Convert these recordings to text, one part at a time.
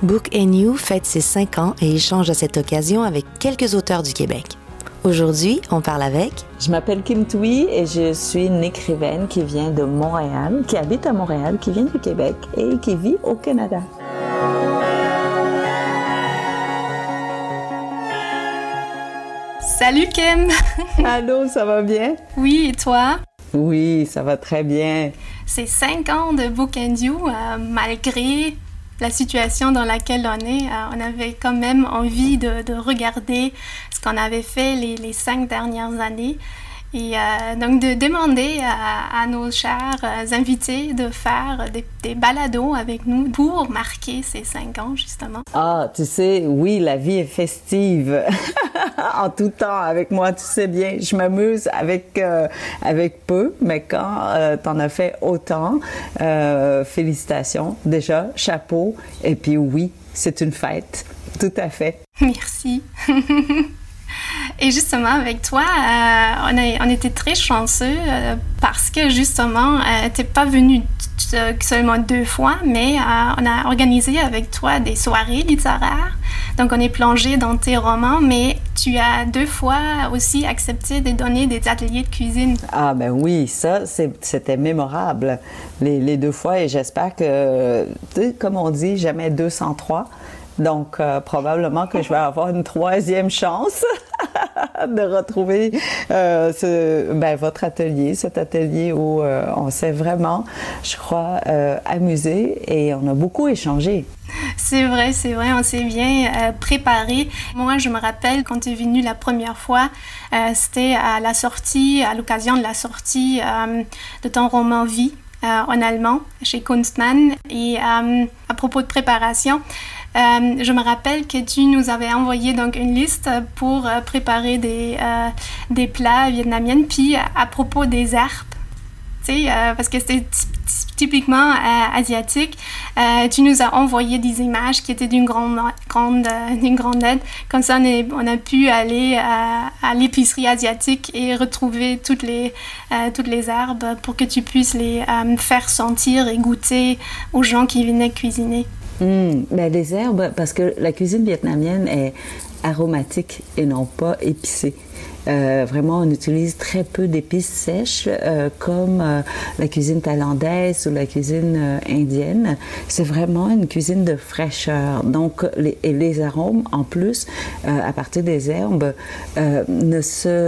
Book & You fête ses 5 ans et échange à cette occasion avec quelques auteurs du Québec. Aujourd'hui, on parle avec... Je m'appelle Kim Thuy et je suis une écrivaine qui vient de Montréal, qui habite à Montréal, qui vient du Québec et qui vit au Canada. Salut Kim! Allô, ça va bien? Oui, et toi? Oui, ça va très bien. C'est 5 ans de Book & You, malgré la situation dans laquelle on est. On avait quand même envie de regarder ce qu'on avait fait les 5 dernières années. Et donc de demander à nos chers invités de faire des balados avec nous pour marquer ces 5 ans, justement. Ah, tu sais, oui, la vie est festive en tout temps avec moi, tu sais bien. Je m'amuse avec peu, mais quand t'en as fait autant, félicitations déjà, chapeau. Et puis oui, c'est une fête, tout à fait. Merci. Et justement, avec toi, on était très chanceux parce que justement, t'es pas venu seulement 2 fois, mais on a organisé avec toi des soirées littéraires. Donc, on est plongé dans tes romans, mais tu as 2 fois aussi accepté de donner des ateliers de cuisine. Ah ben oui, ça, c'était mémorable, les 2 fois, et j'espère que, comme on dit, jamais 203. Donc, probablement que je vais avoir une 3e chance de retrouver votre atelier, cet atelier où on s'est vraiment, je crois, amusé et on a beaucoup échangé. C'est vrai, on s'est bien préparé. Moi, je me rappelle quand tu es venue la première fois, c'était à l'occasion de la sortie de ton roman Vie en allemand chez Kunstmann. Et à propos de préparation, je me rappelle que tu nous avais envoyé donc une liste pour préparer des plats vietnamiens. Puis à propos des herbes, tu sais, parce que c'était typiquement asiatique, tu nous as envoyé des images qui étaient d'une grande aide. Comme ça, on a pu aller à l'épicerie asiatique et retrouver toutes les herbes pour que tu puisses les faire sentir et goûter aux gens qui venaient cuisiner. Ben les herbes, parce que la cuisine vietnamienne est aromatique et non pas épicée. Vraiment, on utilise très peu d'épices sèches comme la cuisine thaïlandaise ou la cuisine indienne. C'est vraiment une cuisine de fraîcheur. Donc, les arômes, en plus, à partir des herbes, ne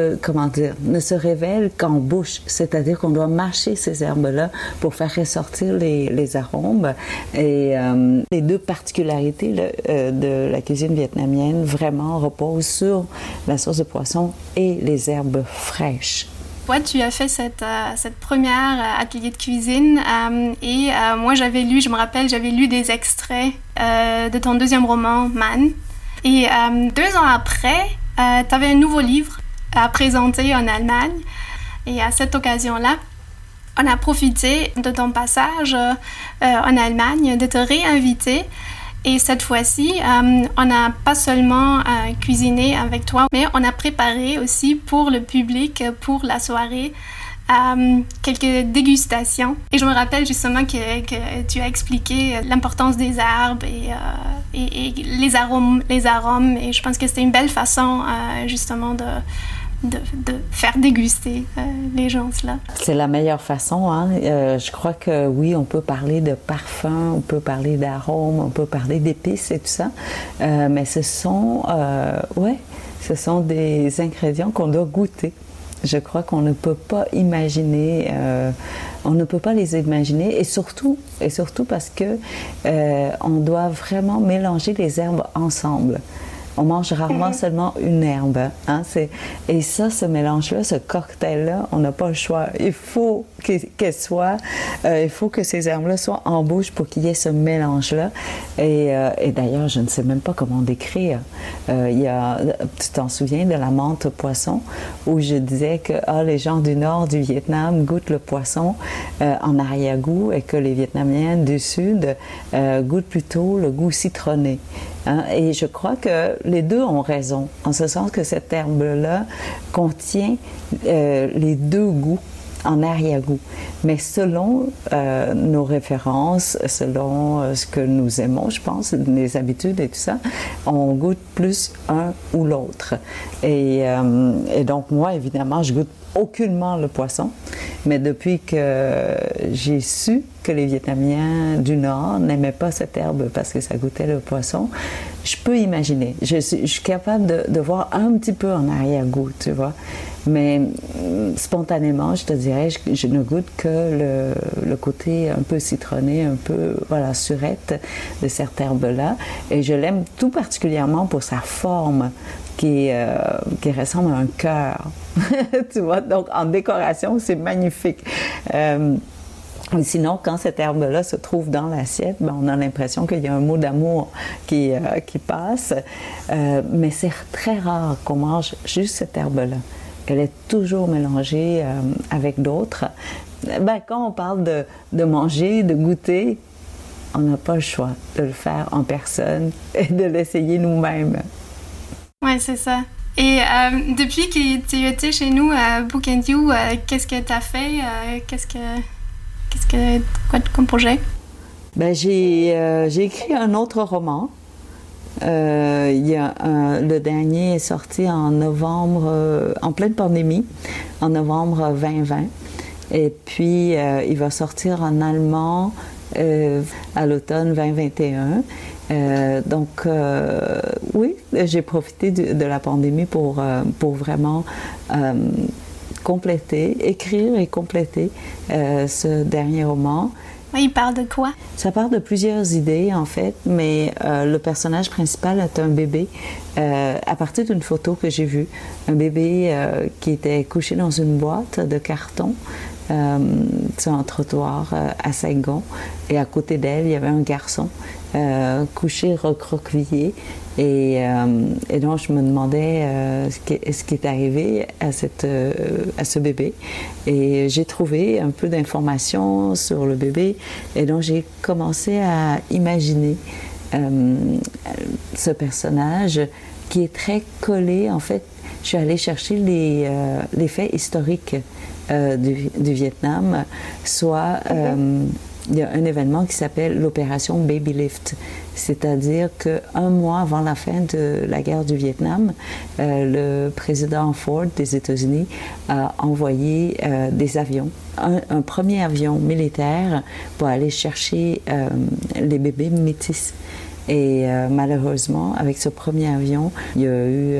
se révèlent qu'en bouche. C'est-à-dire qu'on doit mâcher ces herbes-là pour faire ressortir les arômes. Et les 2 particularités de la cuisine vietnamienne vraiment reposent sur la sauce de poisson et les herbes fraîches. Toi, tu as fait cette première atelier de cuisine et moi, j'avais lu des extraits de ton 2e roman, Man. Et 2 ans après, tu avais un nouveau livre à présenter en Allemagne. Et à cette occasion-là, on a profité de ton passage en Allemagne, de te réinviter. Et cette fois-ci, on n'a pas seulement cuisiné avec toi, mais on a préparé aussi pour le public, pour la soirée, quelques dégustations. Et je me rappelle justement que tu as expliqué l'importance des herbes et les arômes. Et je pense que c'était une belle façon justement de faire déguster les gens cela. C'est la meilleure façon, hein. Je crois que oui, on peut parler de parfum, on peut parler d'arômes, on peut parler d'épices et tout ça, mais ce sont des ingrédients qu'on doit goûter. Je crois qu'on ne peut pas imaginer, on ne peut pas les imaginer, et surtout parce que on doit vraiment mélanger les herbes ensemble. On mange rarement seulement une herbe. Hein? Et ça, ce mélange-là, ce cocktail-là, on n'a pas le choix. Il faut qu'elle soit, il faut que ces herbes-là soient en bouche pour qu'il y ait ce mélange-là. Et d'ailleurs, je ne sais même pas comment décrire. Tu t'en souviens de la menthe poisson, où je disais que les gens du nord du Vietnam goûtent le poisson en arrière-goût et que les Vietnamiens du sud goûtent plutôt le goût citronné. Hein? Et je crois que les 2 ont raison, en ce sens que cette herbe-là contient les 2 goûts en arrière-goût. Mais selon nos références, selon ce que nous aimons, je pense, les habitudes et tout ça, on goûte plus un ou l'autre. Et donc, moi, évidemment, je goûte aucunement le poisson, mais depuis que j'ai su que les Vietnamiens du Nord n'aimaient pas cette herbe parce que ça goûtait le poisson, je peux imaginer. Je suis capable de voir un petit peu en arrière-goût, tu vois. Mais spontanément, je te dirais, je ne goûte que le côté un peu citronné, un peu, voilà, surette de cette herbe-là. Et je l'aime tout particulièrement pour sa forme qui ressemble à un cœur. Tu vois, donc en décoration, c'est magnifique. Sinon, quand cette herbe-là se trouve dans l'assiette, ben, on a l'impression qu'il y a un mot d'amour qui passe. Mais c'est très rare qu'on mange juste cette herbe-là. Elle est toujours mélangée avec d'autres. Ben, quand on parle de manger, de goûter, on n'a pas le choix de le faire en personne et de l'essayer nous-mêmes. Oui, c'est ça. Et depuis que tu étais chez nous à Book & You, qu'est-ce que tu as fait? Quoi comme projet? Ben, j'ai écrit un autre roman. Le dernier est sorti en novembre, en pleine pandémie, en novembre 2020. Et puis, il va sortir en allemand à l'automne 2021. Oui, j'ai profité de la pandémie pour vraiment écrire et compléter ce dernier roman. Oui, il parle de quoi? Ça parle de plusieurs idées, en fait, mais le personnage principal est un bébé à partir d'une photo que j'ai vue. Un bébé qui était couché dans une boîte de carton sur un trottoir à Saigon. Et à côté d'elle, il y avait un garçon couché, recroquevillé. Et donc, je me demandais ce qui est arrivé à ce bébé. Et j'ai trouvé un peu d'informations sur le bébé. Et donc, j'ai commencé à imaginer ce personnage qui est très collé. En fait, je suis allée chercher les faits historiques du Vietnam, soit il y a un événement qui s'appelle l'opération Baby Lift, c'est-à-dire qu'un mois avant la fin de la guerre du Vietnam, le président Ford des États-Unis a envoyé des avions, un premier avion militaire pour aller chercher les bébés métis. Et malheureusement, avec ce premier avion, il y a eu,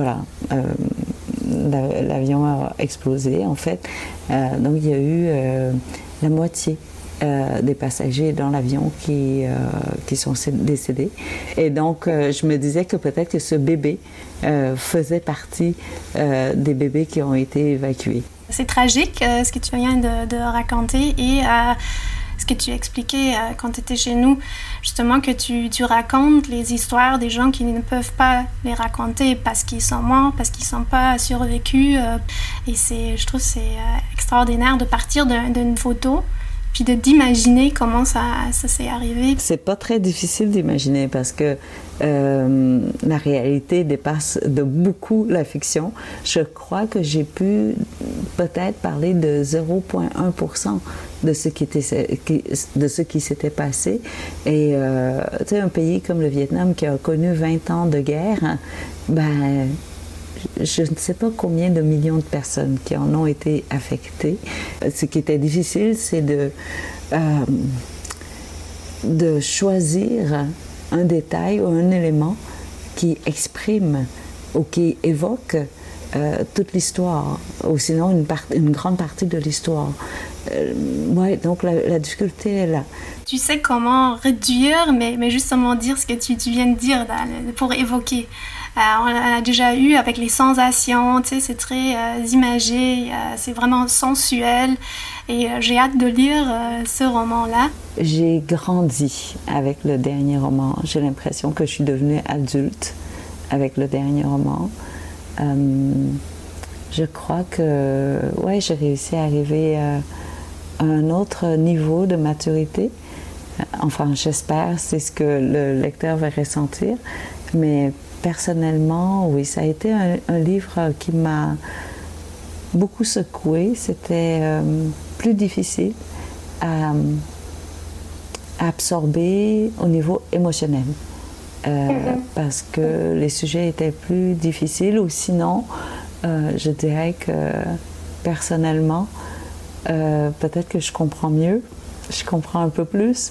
l'avion a explosé en fait. Donc il y a eu la moitié des passagers dans l'avion qui sont décédés. Et donc, je me disais que peut-être que ce bébé faisait partie des bébés qui ont été évacués. C'est tragique ce que tu viens de raconter et ce que tu expliquais quand tu étais chez nous, justement que tu racontes les histoires des gens qui ne peuvent pas les raconter parce qu'ils sont morts, parce qu'ils ne sont pas survécus. Et je trouve que c'est extraordinaire de partir d'une photo puis d'imaginer comment ça s'est arrivé. C'est pas très difficile d'imaginer parce que la réalité dépasse de beaucoup la fiction. Je crois que j'ai pu peut-être parler de 0,1% de ce qui s'était passé. Et tu sais, un pays comme le Vietnam qui a connu 20 ans de guerre, ben je ne sais pas combien de millions de personnes qui en ont été affectées. Ce qui était difficile, c'est de choisir un détail ou un élément qui exprime ou qui évoque toute l'histoire, ou sinon une grande partie de l'histoire. Ouais, donc la difficulté est là. Tu sais comment réduire, mais justement dire ce que tu viens de dire pour évoquer. On a déjà eu avec les sensations, tu sais, c'est très imagé, c'est vraiment sensuel. Et j'ai hâte de lire ce roman-là. J'ai grandi avec le dernier roman. J'ai l'impression que je suis devenue adulte avec le dernier roman. Je crois que ouais, j'ai réussi à arriver à un autre niveau de maturité. Enfin, j'espère, c'est ce que le lecteur va ressentir. Mais personnellement, oui, ça a été un livre qui m'a beaucoup secoué. C'était plus difficile à absorber au niveau émotionnel. Parce que les sujets étaient plus difficiles, ou sinon, je dirais que personnellement, peut-être que je comprends mieux, je comprends un peu plus.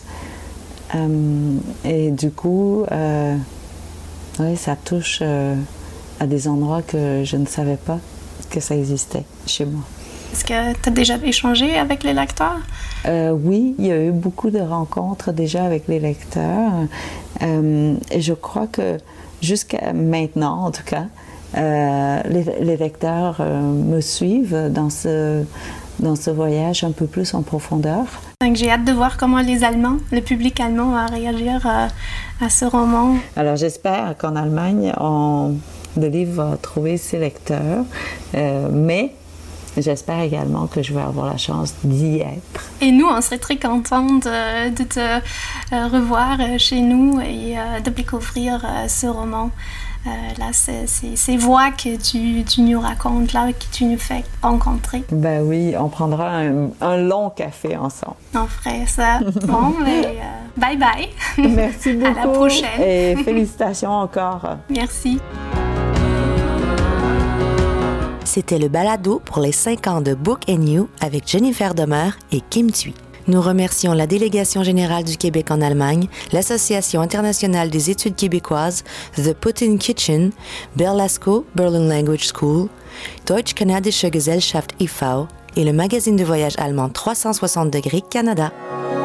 Et du coup, oui, ça touche à des endroits que je ne savais pas que ça existait chez moi. Est-ce que tu as déjà échangé avec les lecteurs? Oui, il y a eu beaucoup de rencontres déjà avec les lecteurs. Et je crois que jusqu'à maintenant, en tout cas, les lecteurs me suivent dans ce voyage un peu plus en profondeur. Donc, j'ai hâte de voir comment les Allemands, le public allemand va réagir à ce roman. Alors j'espère qu'en Allemagne, le livre va trouver ses lecteurs, mais j'espère également que je vais avoir la chance d'y être. Et nous, on serait très contents de te revoir chez nous et de découvrir ce roman. Là, ces voix que tu nous racontes, là, que tu nous fais rencontrer. Ben oui, on prendra un long café ensemble. On ferait ça. Bon, mais bye bye. Merci beaucoup. À la prochaine. Et félicitations encore. Merci. C'était le balado pour les 5 ans de Book & You avec Jennifer Demer et Kim Thuy. Nous remercions la Délégation générale du Québec en Allemagne, l'Association internationale des études québécoises, The Putin Kitchen, Berlasco Berlin Language School, Deutsch-Kanadische Gesellschaft e.V. et le magazine de voyage allemand 360° Canada.